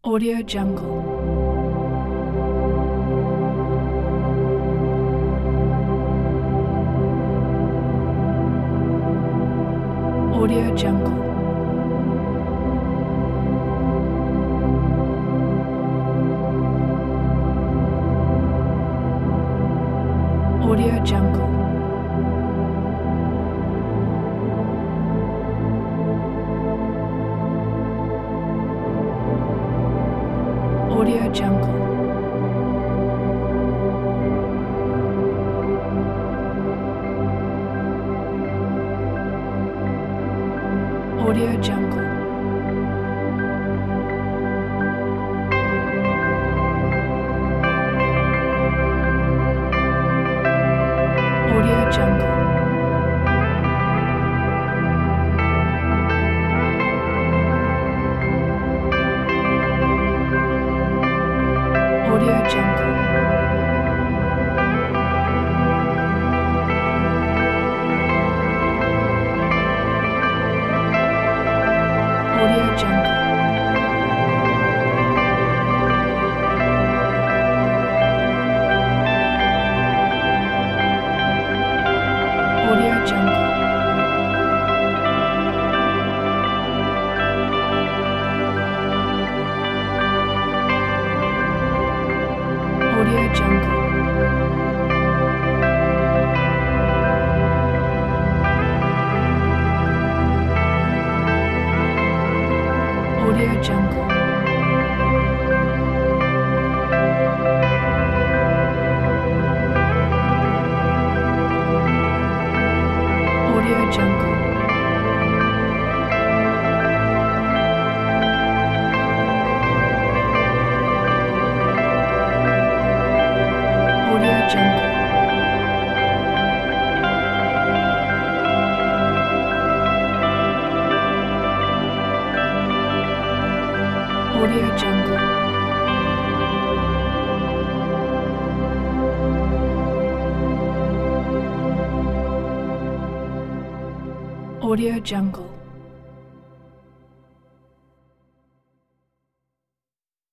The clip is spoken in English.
Audio Jungle. Audio Jungle. Audio Jungle. Audio Jungle. Audio Jungle. Audio Jungle. Audio Jungle. Audio Jungle. Audio Jungle. Audio Jungle. Audio Jungle. Audio Jungle. Audio Jungle. Audio Jungle. Audio Jungle.